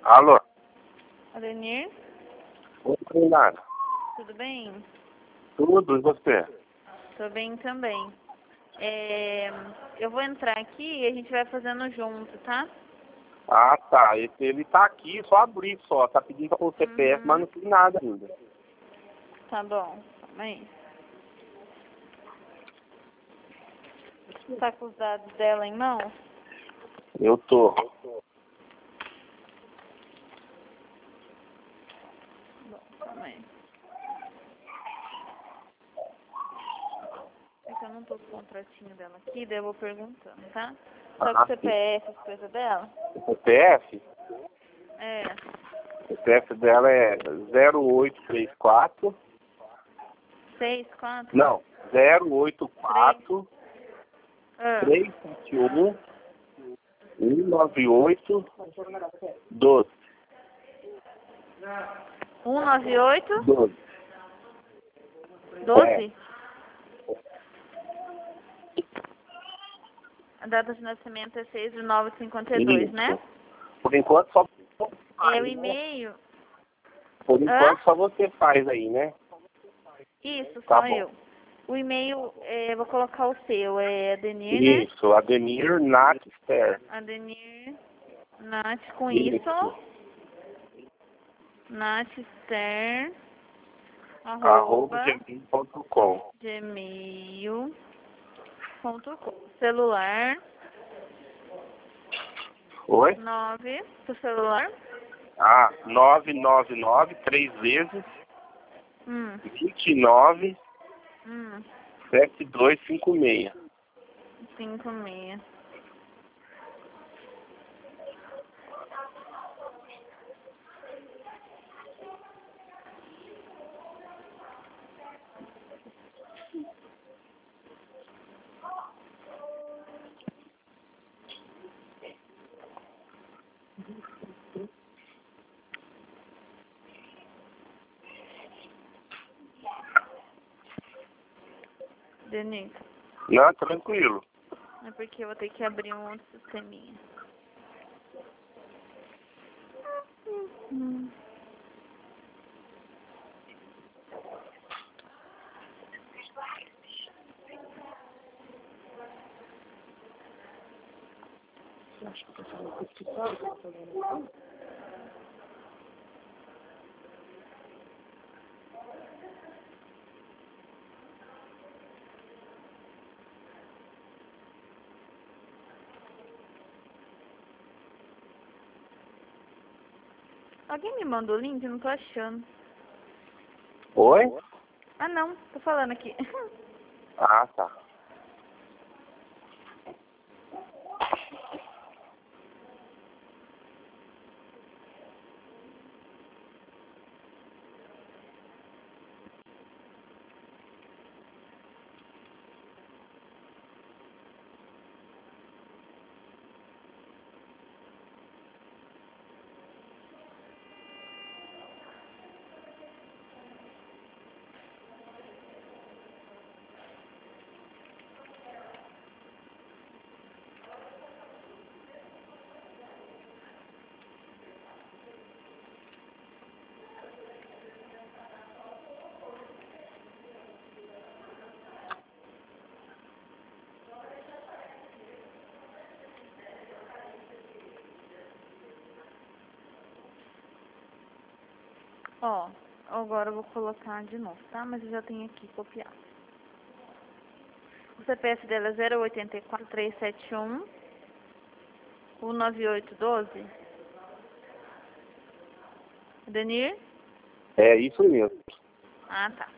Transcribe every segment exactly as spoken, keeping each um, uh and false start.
Alô? Adenir, Oi, Renata. tudo bem? Tudo, e você? Tô bem também. É, eu vou entrar aqui e a gente vai fazendo junto, tá? Ah, tá. Esse, ele tá aqui, só abrir só. Tá pedindo pra pôr o C P F, Uhum. mas não fiz nada ainda. Tá bom, calma aí. Você tá com os dados dela em mão? Eu tô. Bom, calma aí. É que eu não tô com o contratinho dela aqui, daí eu vou perguntando, tá? Só com Ah, o C P F, as coisas dela? o C P F? É. O C P F dela é zero oito três quatro. Seis, quatro? Não, zero oito quatro Ah. três sete um um nove oito doze. um nove oito? doze. doze? A data de nascimento é seis de nove de cinquenta e dois, Isso. né? Por enquanto só É o e-mail. Por enquanto Hã? só você faz aí, né? Isso, Tá só bom. eu. O e-mail, é, vou colocar o seu, é Adenir, né? Isso, Adenir Natster. Adenir, Nath com Isso. isso. Natster, Arroba arroba, gmail ponto com. gmail ponto com. Celular, Oi? nove, pro celular. Ah, nove nove nove, três vezes, Hum, vinte e nove, hum, sete dois cinco seis. cinco, seis. Denise, Não, tranquilo. é porque eu vou ter que abrir um outro sisteminha. Hum. Alguém me mandou o link? Eu não tô achando. Oi? Ah, não. Tô falando aqui. Ah, tá. Ó, agora eu vou colocar de novo, tá? Mas eu já tenho aqui copiado. O C P F dela é zero oito quatro, três sete um, um nove oito um dois. Denir? É isso mesmo. Ah, tá.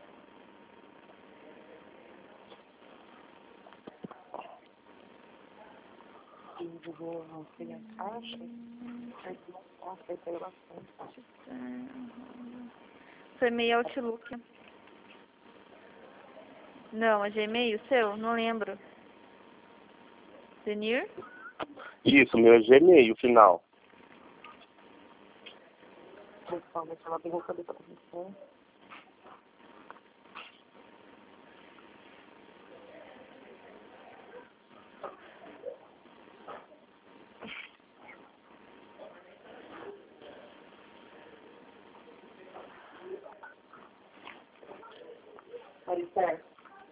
Seu e-mail é Outlook. Não, é Gmail seu? Não lembro. Denir? Isso, meu Gmail final. Certo.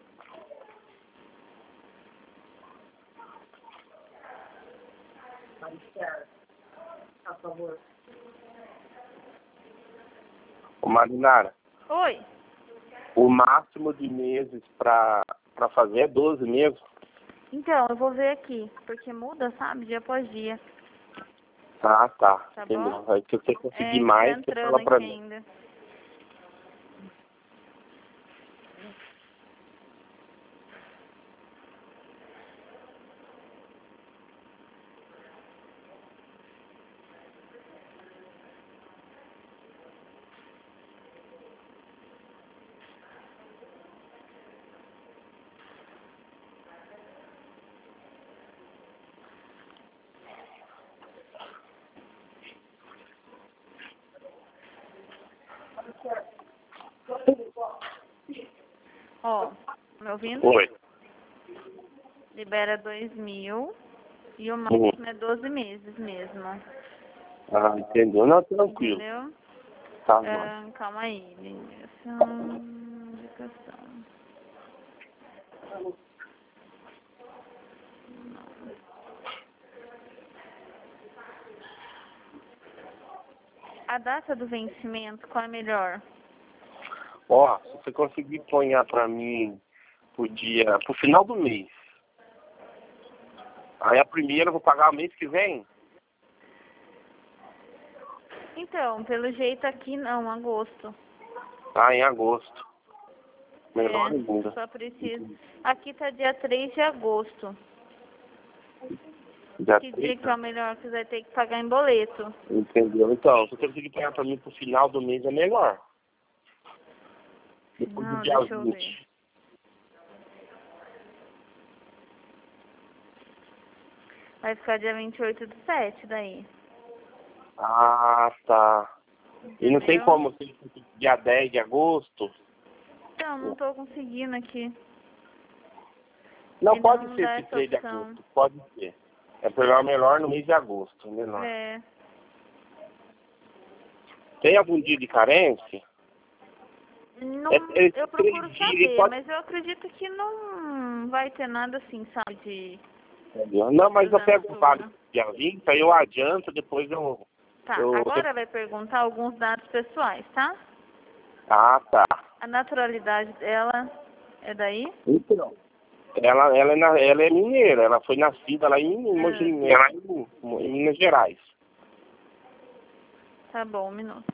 Maricel, por favor. Ô, Marinara, Oi. o máximo de meses pra, pra fazer é doze mesmo? Então, eu vou ver aqui, porque muda, sabe, dia após dia. Ah, tá. Tá Entendeu? bom? Aí se você conseguir É, mais, tá você entrando fala pra aqui mim. ainda. Ó, me ouvindo? Oi. Libera dois mil e o Hum. máximo é doze meses mesmo. Ah, entendeu? Não, tranquilo. Entendeu? Tá bom. Ah, calma aí, indicação, indicação. Não. A data do vencimento, qual é melhor? Ó, se você conseguir ponhar pra mim pro dia, pro final do mês. Aí a primeira eu vou pagar o mês que vem? Então, pelo jeito aqui não, agosto. Ah, em agosto. Melhor É, ainda. só preciso. Aqui tá dia três de agosto. Já Que tem, dia que é o melhor que você vai ter que pagar em boleto? entendeu? Então, se você conseguir ponhar pra mim pro final do mês é melhor. Depois do Não, dia deixa eu ver. vinte. Vai ficar dia vinte e oito do sete daí. Ah, tá. E não tem Entendeu? como ser dia dez de agosto? Então, não tô conseguindo aqui. Não, Ele pode não ser dá esse essa três de opção. agosto. Pode ser. É pegar melhor no mês de agosto, melhor. É. Tem algum dia de carência? Não, É- é eu três procuro dias, saber, pode- mas eu acredito que não vai ter nada assim, sabe, de Entendeu? Não, mas eu cruzando pego o vale tudo. dia vinte, aí eu adianto, depois eu... Tá, eu... agora vai perguntar alguns dados pessoais, tá? Ah, tá. A naturalidade dela é daí? Então. Ela, ela, é na- ela é mineira, ela foi nascida lá em, Mogi- Ah. lá em, em Minas Gerais. Tá bom, um minuto.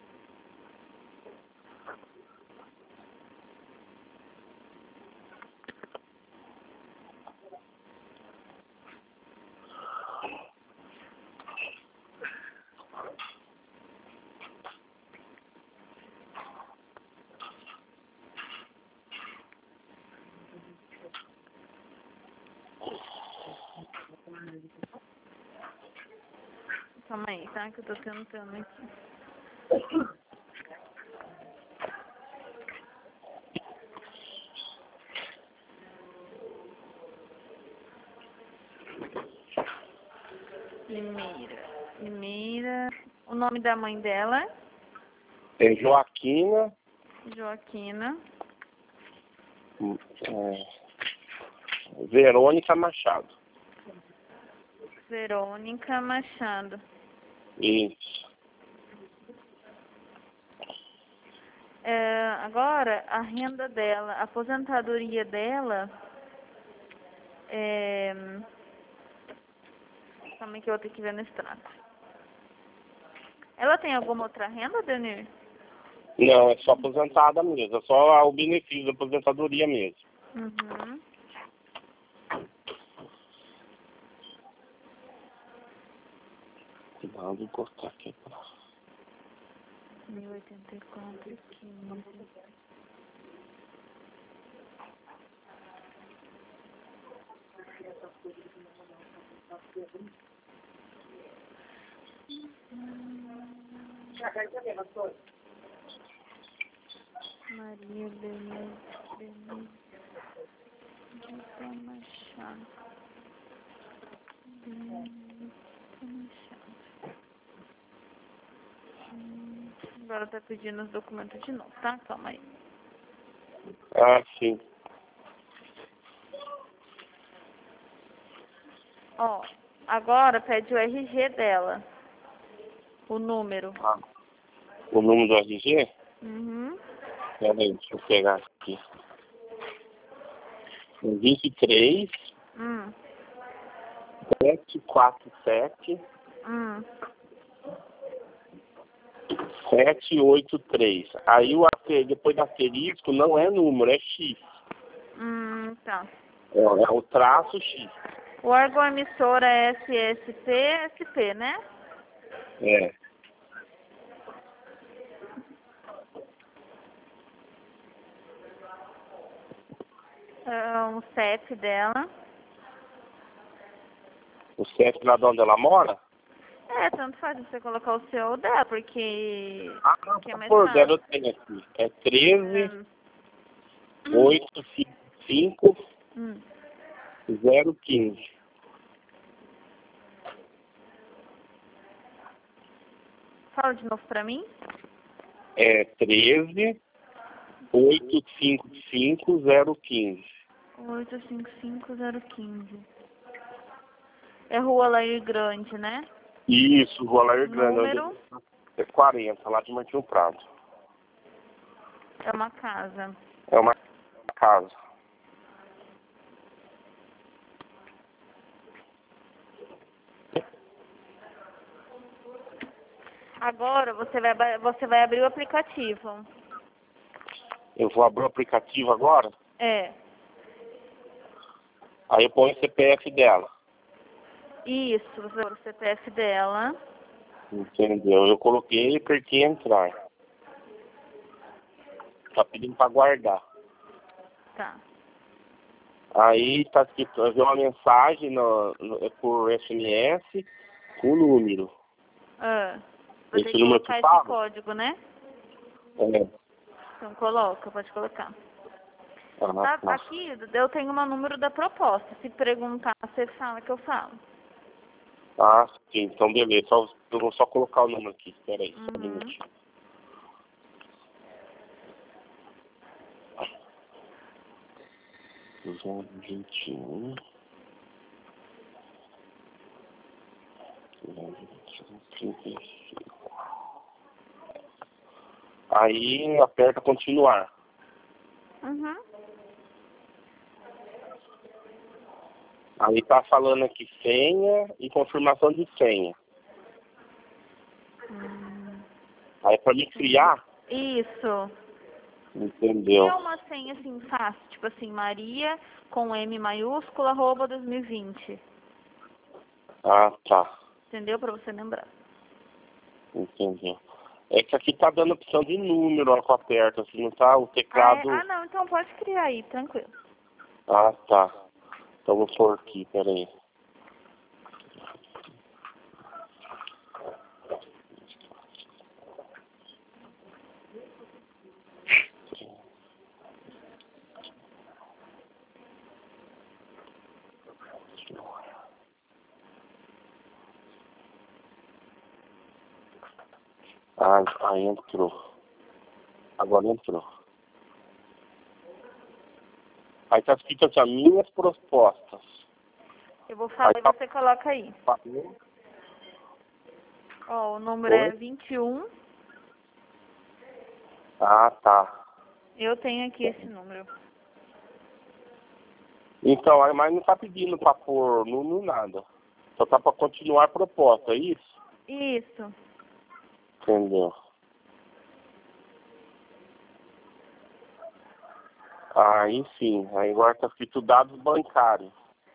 Calma aí, tá? Que eu tô tentando aqui. Limeira. Limeira. O nome da mãe dela É Joaquina, é Joaquina. é, Verônica Machado. Verônica Machado. Isso. É, agora, a renda dela, a aposentadoria dela é... Calma aí que eu vou ter que ver no extrato. Ela tem alguma outra renda, Denir? Não, é só aposentada mesmo, é só o benefício da aposentadoria mesmo. Uhum. Cuidado de cortar aqui. mil e oitenta e quatro, quinze. Maria Denise, Denise, Rita Machado. Denise Machado. Hum, Agora tá pedindo os documentos de novo, tá? Calma aí. Ah, sim. Ó, agora pede o R G dela. O número. Ah, o número do R G? Uhum. Peraí, deixa eu pegar aqui. vinte e três, Hum. sete quatro sete, Hum. sete oito três. Aí o aster- depois do asterisco não é número, é X. Hum, tá. É, é o traço X. O órgão emissor é S S P, S P, né? É. É um C E P dela. O C E P lá de onde ela mora? É, tanto faz você colocar o seu ou dela, porque, Ah, porque é não, mais por fácil. dela eu tenho aqui. É treze, Hum. oito cinco cinco, Hum. zero quinze. Fala de novo pra mim. É treze, oito cinco cinco, zero quinze. oito cinco cinco zero um cinco. É Rua Lair Grande, né? Isso, Rua Lair Grande. Número É quarenta, lá de Martinho Prado. é uma casa. É uma casa. Agora você vai, ba- você vai abrir o aplicativo. Eu vou abrir o aplicativo agora, É. aí eu ponho o C P F dela. Isso, você vai o C P F dela. Entendeu? Eu coloquei e apertei entrar. Tá pedindo pra guardar. Tá. Aí tá escrito, eu vi uma mensagem no, no, é por S M S com o número. Ah, vai ter Esse que número colocar que esse fala? código, né? É. Então coloca, pode colocar. Ah, A- tá. Aqui eu tenho o número da proposta. Se perguntar, você fala que eu falo. Ah, sim, então beleza. Só, eu vou só colocar o número aqui. Espera aí, só um Uhum. minutinho. duzentos e vinte e um. duzentos e vinte e um, trinta e cinco. Aí aperta continuar. Uhum. Aí tá falando aqui senha e confirmação de senha. Hum. Aí pra me criar, Isso. E entendeu? é uma senha assim fácil, tipo assim, Maria com M maiúsculo, arroba dois mil e vinte. Ah, tá. Entendeu? Pra você lembrar. Entendeu. É que aqui tá dando opção de número, ó, que eu aperto, assim, não tá o Ah, é? teclado. Ah, não, então pode criar aí, tranquilo. Ah, tá. Então vou pôr aqui, peraí. Ah, aí entrou. Agora entrou. Aí tá escrito assim, ó, minhas propostas. Eu vou falar Aí e tá você coloca aí. falando. Ó, o número é Oi? vinte e um. Ah, tá. Eu tenho aqui esse número. Então, aí, mas não tá pedindo pra pôr número nada. Só tá pra continuar a proposta, é isso? Isso. Entendeu? Aí sim, aí agora tá escrito dados bancários.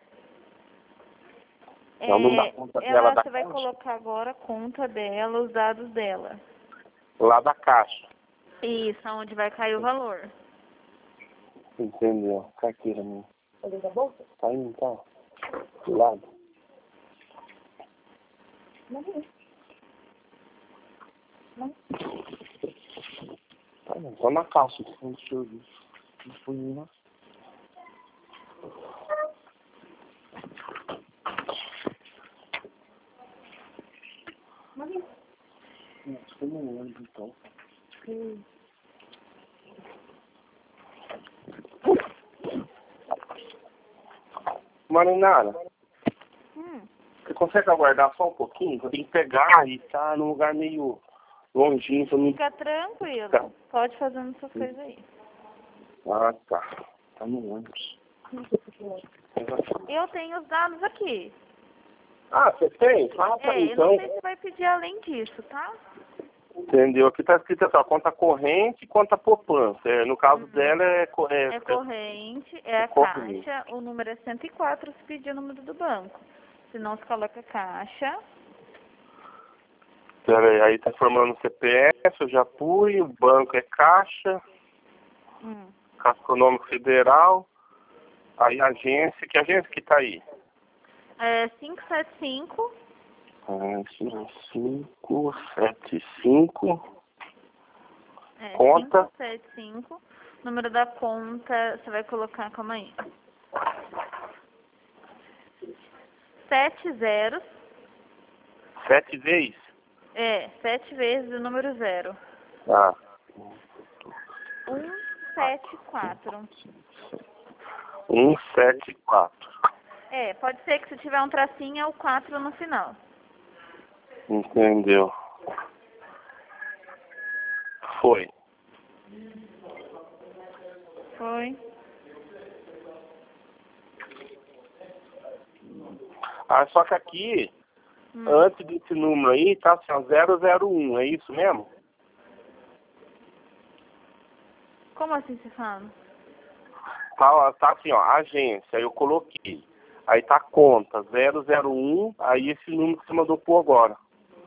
É, É o número da conta dela ela, da você vai caixa? colocar agora a conta dela, os dados dela. Lá da caixa. Isso, aonde vai cair o valor. Entendeu? Carteira minha. Cadê da bolsa? Tá indo, tá? Do lado. Não. Não. Tá não, só na caixa. Não serviço. Não fui lá. Mas acho que eu não lembro, então. Hum. Marinara, Hum. consegue aguardar só um pouquinho? Eu tenho que pegar e tá num lugar meio longinho. Pra mim. Fica tranquilo. Tá. Pode fazer essas coisas aí. Ah, tá. Tá no ônibus. Eu tenho os dados aqui. Ah, você tem? Ah, tá, É, então. eu não sei se vai pedir além disso, tá? Entendeu? Aqui tá escrito assim, ó, conta corrente e conta poupança. É, no caso Uhum. dela é... co- é, É corrente, é a corrente. caixa, o número é cento e quatro se pedir o número do banco. Se não, se coloca caixa. Pera aí, aí tá formando o C P F, eu já pus, o banco é Caixa, Hum. Caixa Econômica Federal, aí a agência, que agência que tá aí? É cinco sete cinco. cinco sete cinco. É, Conta. cinco sete cinco. Número da conta, você vai colocar, calma aí. Sete zeros. Sete vezes? É, sete vezes o número zero. Ah. Um sete quatro. um sete quatro. É, pode ser que se tiver um tracinho é o quatro no final. Entendeu. Foi. Foi. Ah, só que aqui, Hum. antes desse número aí, tá assim, ó, zero zero um, é isso mesmo? Como assim você fala? Tá, ó, tá assim, ó, agência, aí eu coloquei. Aí tá conta, zero zero um, aí esse número que você mandou pôr agora.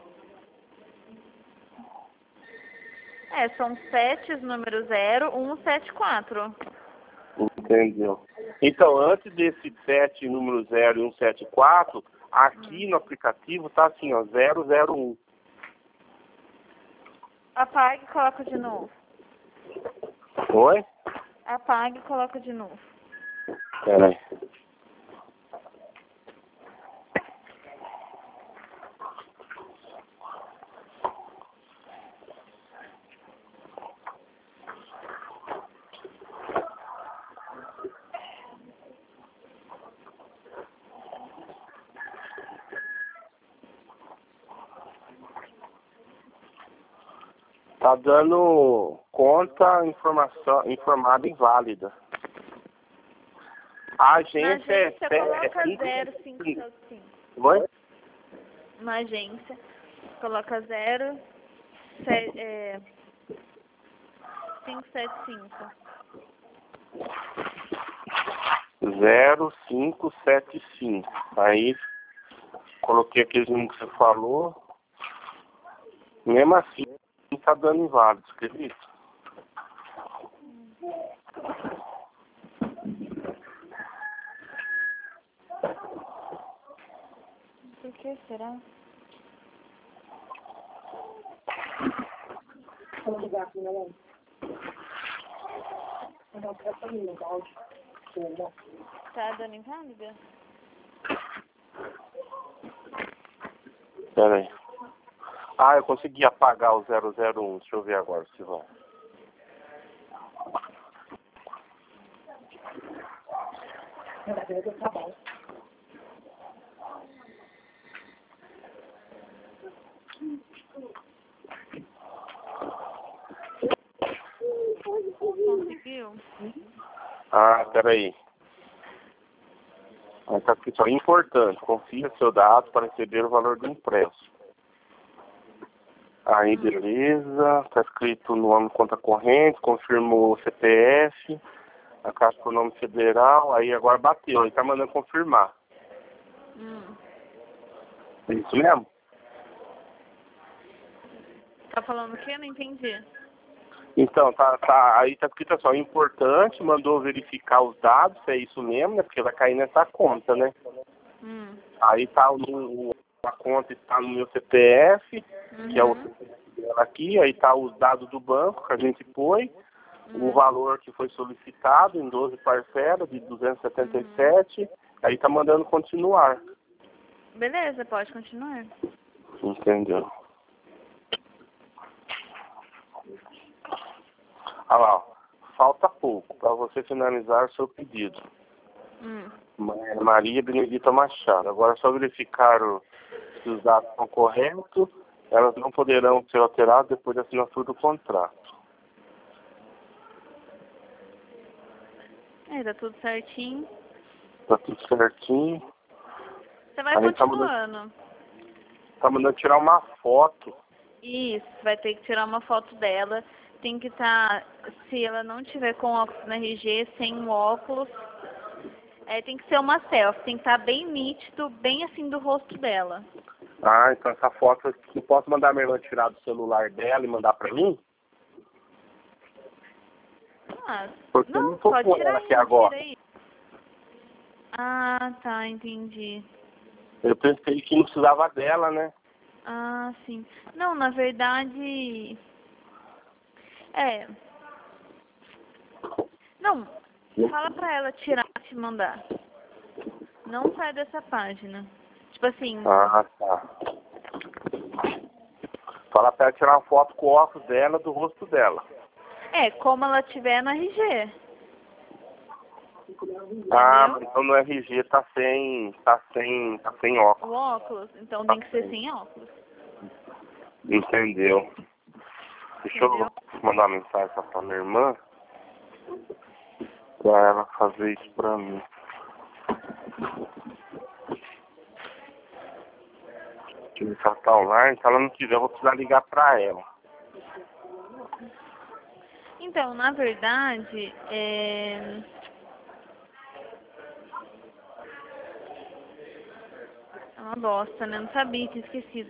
É, são sete, número zero, um sete quatro. Entendeu? Então, antes desse sete, número zero e um sete quatro, aqui Hum. no aplicativo tá assim, ó, zero zero um. Apague e coloca de novo. Oi? Apague e coloca de novo. Peraí. Tá dando conta informação informada inválida. A Na agência é agência, se- é coloca cinco- zero cinco sete cinco. Oi? Na agência, coloca zero, se, é, cinco sete cinco. zero cinco sete cinco. Aí coloquei aquele número que você falou. Mesmo assim, não tá dando inválido, você acredita? Por que será? Vou ligar aqui, né? Eu não quero saber o áudio. Tá dando inválida? Pera aí. Ah, eu consegui apagar o zero zero um. Deixa eu ver agora se vai. Tá bom. Conseguiu? Ah, pera aí. Aí tá aqui só importante. Confira seu dado para receber o valor do empréstimo. Aí, beleza. Tá escrito no nome conta corrente, confirmou o C P F, a Caixa Econômica Federal, aí agora bateu, aí tá mandando confirmar. Hum. É isso mesmo? Tá falando o quê? Não entendi. Então, tá, tá, aí tá escrito só, importante, mandou verificar os dados, se é isso mesmo, né? Porque vai cair nessa conta, né? Hum. Aí tá o, o- a conta está no meu C P F, Uhum. que é o C P F dela aqui, aí tá os dados do banco que a gente põe, Uhum. o valor que foi solicitado em doze parcelas de duzentos e setenta e sete, uhum. Aí tá mandando continuar. Beleza, pode continuar. Entendeu? Olha lá, ó. Falta pouco para você finalizar o seu pedido. Hum. Ma- Maria Benedita Machado. Agora, só verificar o- se os dados estão corretos, elas não poderão ser alteradas depois da assinatura do contrato. É, tá tudo certinho. Tá tudo certinho. Você vai Aí tá continuando. Tá mandando tirar uma foto. Isso, vai ter que tirar uma foto dela. Tem que estar, se ela não tiver com óculos no R G, sem o óculos, é, tem que ser uma selfie, tem que estar bem nítido, bem assim do rosto dela. Ah, então essa foto eu posso mandar a minha irmã tirar do celular dela e mandar pra mim? Ah, Porque eu não, não tô pode com tirar ela aí, aqui agora. tira aí. Ah, tá, entendi. Eu pensei que não precisava dela, né? Ah, sim. Não, na verdade... É... Não, fala pra ela tirar e te mandar. Não sai dessa página. Tipo assim... Ah, tá. Fala pra ela tirar uma foto com o óculos dela, do rosto dela. É, como ela tiver no R G. Ah, Entendeu? mas então no R G tá sem, tá sem, tá sem O óculos. óculos, então tem que ser sem óculos. Entendeu? Deixa Entendeu? eu mandar uma mensagem pra minha irmã, pra ela fazer isso pra mim. Deixa eu ver se ela tá online. Se ela não quiser, eu vou precisar ligar pra ela. Então, na verdade, é... É uma bosta, né? Não sabia, tinha esquecido.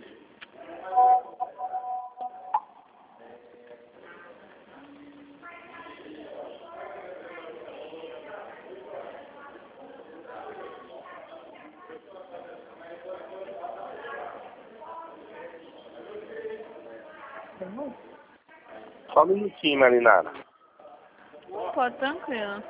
Só um minutinho, Marinara. Não, pode, tranquilo.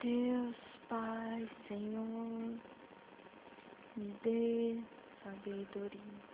Deus, Pai, Senhor, me dê sabedoria.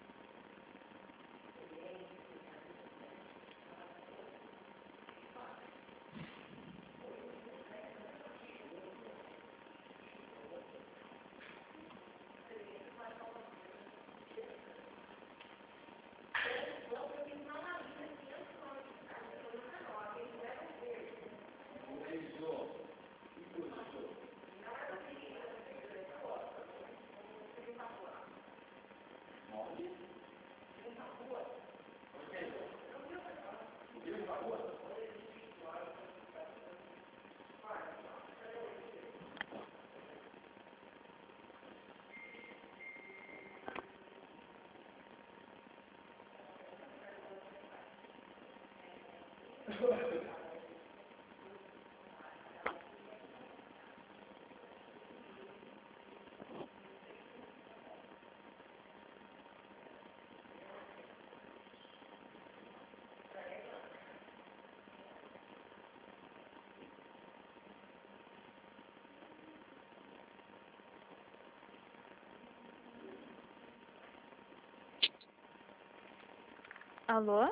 Alô?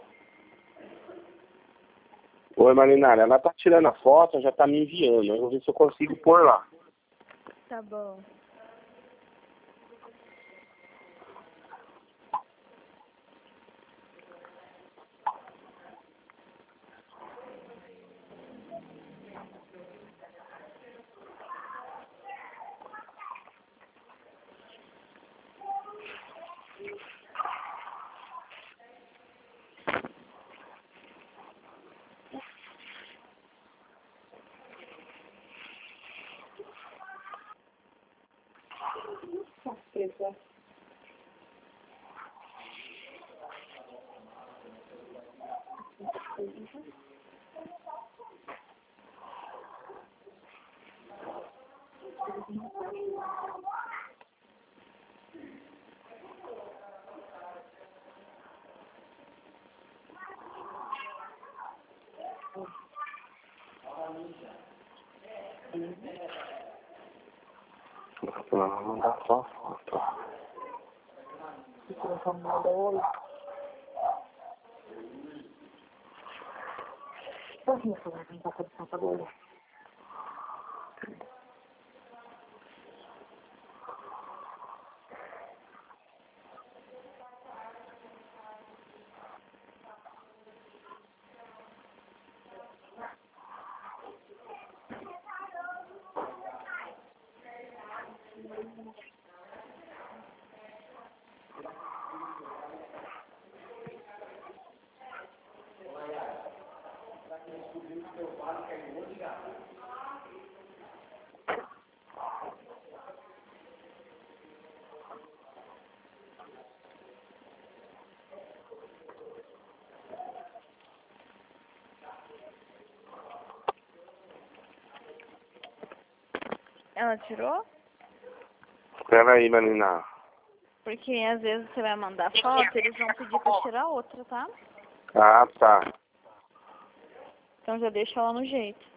Oi, Marinara, ela tá tirando a foto, já tá me enviando. Eu vou ver se eu consigo pôr lá. Tá bom. Caceta. Ela vai mandar só a foto. Isso não tá nada hoje. Pode me falar quem tá com essa agora? Ela tirou? Espera aí, Marinara. Porque às vezes você vai mandar foto, eles vão pedir pra tirar outra, tá? Ah, tá. Então já deixa ela no jeito.